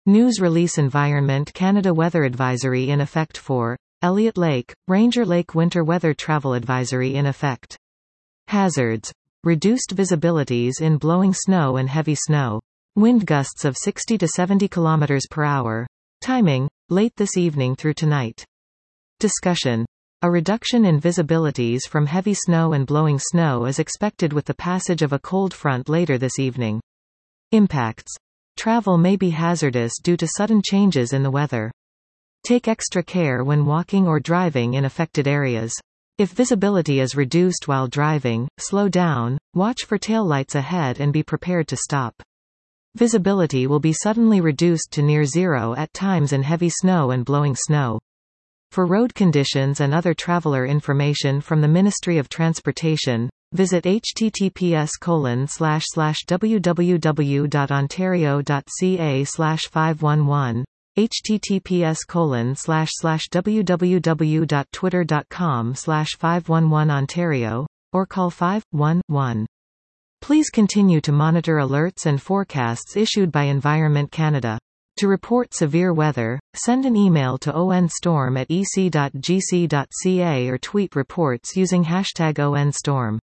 News release Environment Canada Weather Advisory in effect for Elliott Lake, Ranger Lake Winter Weather Travel Advisory in effect. Hazards. Reduced visibilities in blowing snow and heavy snow. Wind gusts of 60 to 70 km per hour. Timing, late this evening through tonight. Discussion. A reduction in visibilities from heavy snow and blowing snow is expected with the passage of a cold front later this evening. Impacts. Travel may be hazardous due to sudden changes in the weather. Take extra care when walking or driving in affected areas. If visibility is reduced while driving, slow down, watch for taillights ahead and be prepared to stop. Visibility will be suddenly reduced to near zero at times in heavy snow and blowing snow. For road conditions and other traveler information from the Ministry of Transportation, visit https://www.ontario.ca/511, https://www.twitter.com/511ontario, or call 511. Please continue to monitor alerts and forecasts issued by Environment Canada. To report severe weather, send an email to onstorm@ec.gc.ca or tweet reports using #ONStorm.